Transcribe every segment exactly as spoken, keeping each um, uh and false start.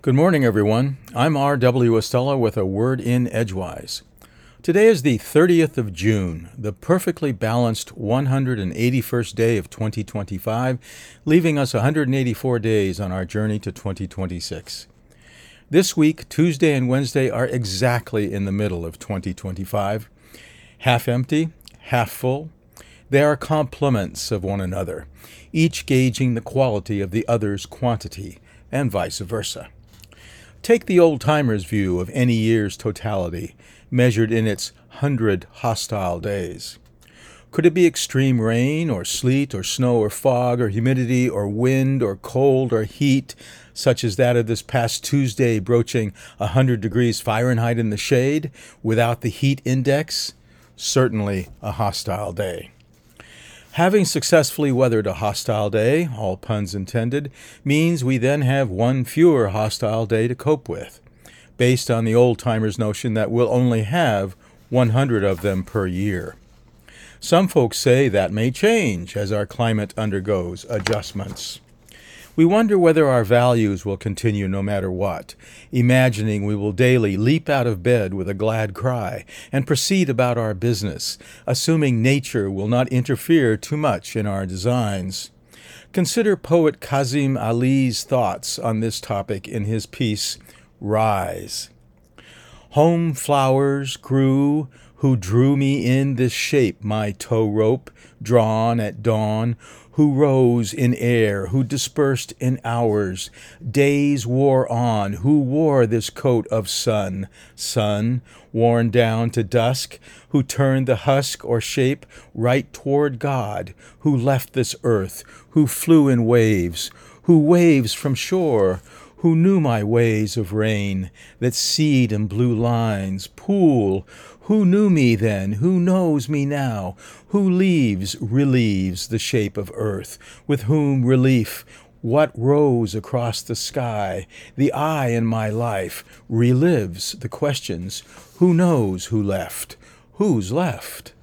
Good morning, everyone. I'm R W. Estella with a word in Edgewise. Today is the thirtieth of June, the perfectly balanced one hundred eighty-first day of twenty twenty-five, leaving us one hundred eighty-four days on our journey to twenty twenty-six. This week, Tuesday and Wednesday are exactly in the middle of twenty twenty-five. Half empty, half full. They are complements of one another, each gauging the quality of the other's quantity, and vice versa. Take the old-timer's view of any year's totality, measured in its hundred hostile days. Could it be extreme rain, or sleet, or snow, or fog, or humidity, or wind, or cold, or heat, such as that of this past Tuesday broaching one hundred degrees Fahrenheit in the shade, without the heat index? Certainly a hostile day. Having successfully weathered a hostile day, all puns intended, means we then have one fewer hostile day to cope with, based on the old-timers' notion that we'll only have one hundred of them per year. Some folks say that may change as our climate undergoes adjustments. We wonder whether our values will continue no matter what, imagining we will daily leap out of bed with a glad cry and proceed about our business, assuming nature will not interfere too much in our designs. Consider poet Kazim Ali's thoughts on this topic in his piece, Rise. Home flowers grew, who drew me in this shape, my tow rope, drawn at dawn, who rose in air, who dispersed in hours. Days wore on, who wore this coat of sun, sun, worn down to dusk, who turned the husk or shape right toward God, who left this earth, who flew in waves, who waves from shore, who knew my ways of rain, that seed and blue lines, pool, who knew me then, who knows me now, who leaves, relieves the shape of earth, with whom relief, what rose across the sky, the eye in my life, relives the questions, who knows who left, who's left?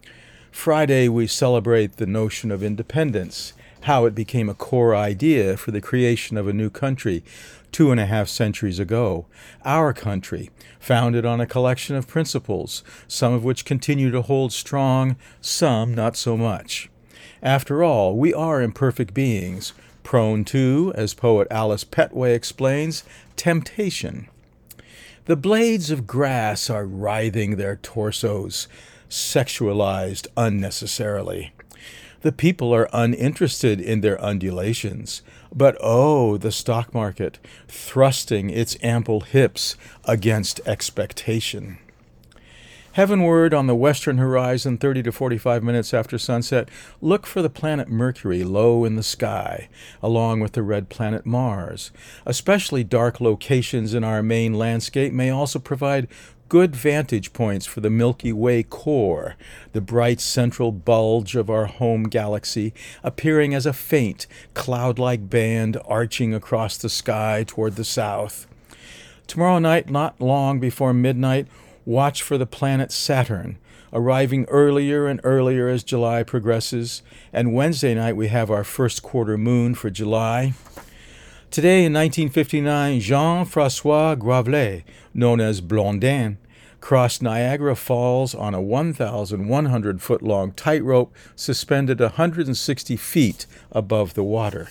Friday we celebrate the notion of independence, how it became a core idea for the creation of a new country two and a half centuries ago, our country, founded on a collection of principles, some of which continue to hold strong, some not so much. After all, we are imperfect beings, prone to, as poet Alice Petway explains, temptation. The blades of grass are writhing their torsos, sexualized unnecessarily. The people are uninterested in their undulations, but oh, the stock market, thrusting its ample hips against expectation. Heavenward on the western horizon, thirty to forty-five minutes after sunset, look for the planet Mercury low in the sky, along with the red planet Mars. Especially dark locations in our main landscape may also provide good vantage points for the Milky Way core, the bright central bulge of our home galaxy, appearing as a faint, cloud-like band arching across the sky toward the south. Tomorrow night, not long before midnight, watch for the planet Saturn, arriving earlier and earlier as July progresses, and Wednesday night we have our first quarter moon for July. Today in nineteen fifty-nine, Jean-François Gravelet, known as Blondin, crossed Niagara Falls on a one thousand one hundred foot long tightrope suspended one hundred sixty feet above the water.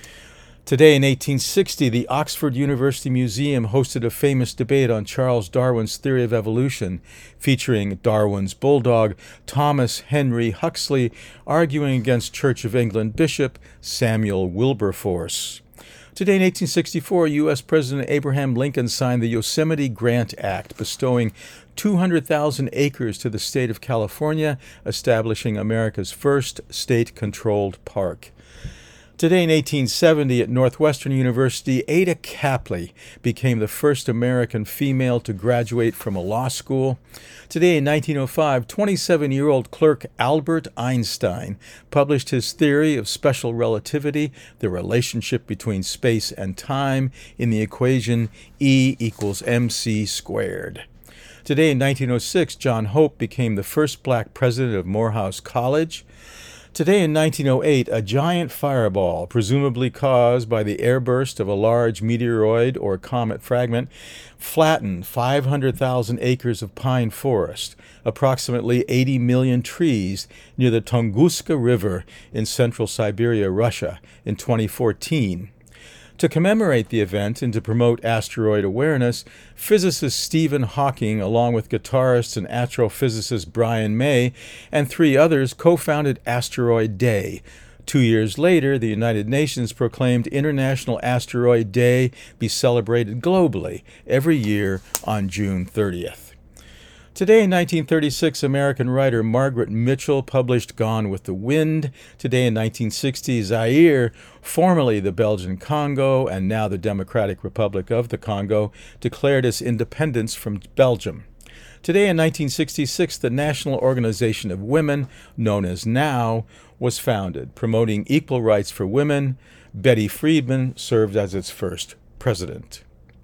Today in eighteen sixty, the Oxford University Museum hosted a famous debate on Charles Darwin's theory of evolution, featuring Darwin's bulldog, Thomas Henry Huxley, arguing against Church of England Bishop Samuel Wilberforce. Today in eighteen sixty-four, U S President Abraham Lincoln signed the Yosemite Grant Act, bestowing two hundred thousand acres to the state of California, establishing America's first state-controlled park. Today in eighteen seventy, at Northwestern University, Ada Capley became the first American female to graduate from a law school. Today in nineteen oh five, twenty-seven-year-old clerk Albert Einstein published his theory of special relativity, the relationship between space and time, in the equation E equals mc squared. Today in nineteen oh six, John Hope became the first black president of Morehouse College. Today in nineteen oh eight, a giant fireball, presumably caused by the airburst of a large meteoroid or comet fragment, flattened five hundred thousand acres of pine forest, approximately eighty million trees, near the Tunguska River in central Siberia, Russia, in twenty fourteen. To commemorate the event and to promote asteroid awareness, physicist Stephen Hawking, along with guitarist and astrophysicist Brian May, and three others, co-founded Asteroid Day. Two years later, the United Nations proclaimed International Asteroid Day be celebrated globally every year on June thirtieth. Today in nineteen thirty-six, American writer Margaret Mitchell published Gone with the Wind. Today in nineteen sixty, Zaire, formerly the Belgian Congo and now the Democratic Republic of the Congo, declared its independence from Belgium. Today in nineteen sixty-six, the National Organization of Women, known as NOW, was founded, promoting equal rights for women. Betty Friedman served as its first president.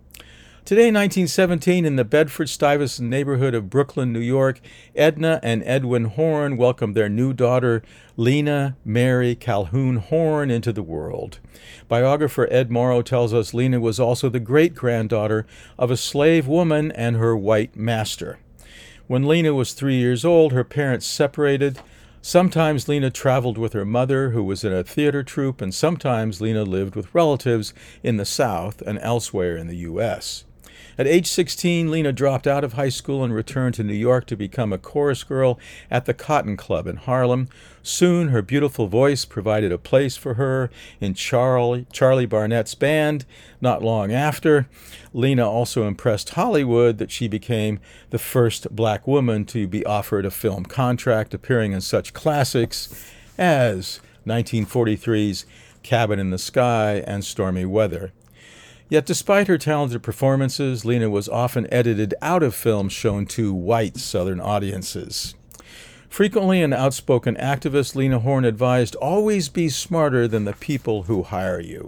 Today in nineteen seventeen, in the Bedford-Stuyvesant neighborhood of Brooklyn, New York, Edna and Edwin Horn welcomed their new daughter, Lena Mary Calhoun Horn, into the world. Biographer Ed Morrow tells us Lena was also the great-granddaughter of a slave woman and her white master. When Lena was three years old, her parents separated. Sometimes Lena traveled with her mother, who was in a theater troupe, and sometimes Lena lived with relatives in the South and elsewhere in the U S At age sixteen, Lena dropped out of high school and returned to New York to become a chorus girl at the Cotton Club in Harlem. Soon, her beautiful voice provided a place for her in Charlie, Charlie Barnett's band. Not long after, Lena also impressed Hollywood that she became the first black woman to be offered a film contract, appearing in such classics as nineteen forty-three's Cabin in the Sky and Stormy Weather. Yet despite her talented performances, Lena was often edited out of films shown to white Southern audiences. Frequently an outspoken activist, Lena Horne advised, "Always be smarter than the people who hire you."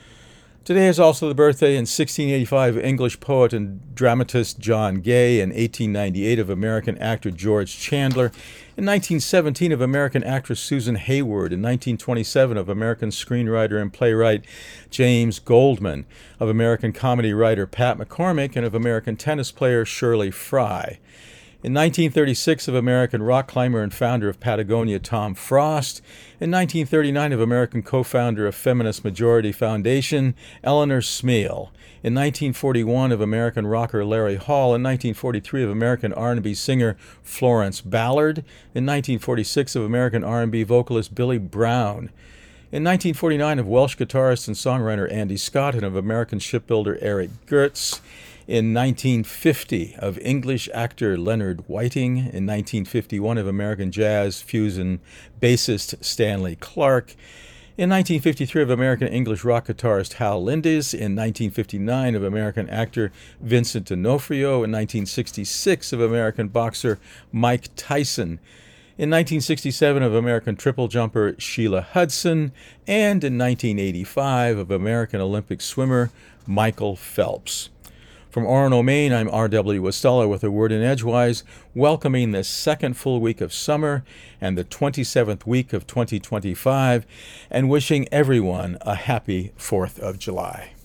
Today is also the birthday in sixteen eighty-five of English poet and dramatist John Gay, in eighteen ninety-eight of American actor George Chandler, in nineteen seventeen of American actress Susan Hayward, in nineteen twenty-seven of American screenwriter and playwright James Goldman, of American comedy writer Pat McCormick, and of American tennis player Shirley Fry. In nineteen thirty-six of American rock climber and founder of Patagonia Tom Frost. In nineteen thirty-nine of American co-founder of Feminist Majority Foundation Eleanor Smeal. In nineteen forty-one of American rocker Larry Hall. In nineteen forty-three of American R and B singer Florence Ballard. In nineteen forty-six of American R and B vocalist Billy Brown. In nineteen forty-nine of Welsh guitarist and songwriter Andy Scott, and of American shipbuilder Eric Gertz. In nineteen fifty of English actor Leonard Whiting. In nineteen fifty-one of American jazz fusion bassist Stanley Clarke. In nineteen fifty-three of American English rock guitarist Hal Lindes. In nineteen fifty-nine of American actor Vincent D'Onofrio. In nineteen sixty-six of American boxer Mike Tyson. In nineteen sixty-seven of American triple jumper Sheila Hudson. And in nineteen eighty-five of American Olympic swimmer Michael Phelps. From Orono, Maine, I'm R W Estella with a word in Edgewise, welcoming the second full week of summer and the twenty-seventh week of twenty twenty-five, and wishing everyone a happy fourth of July.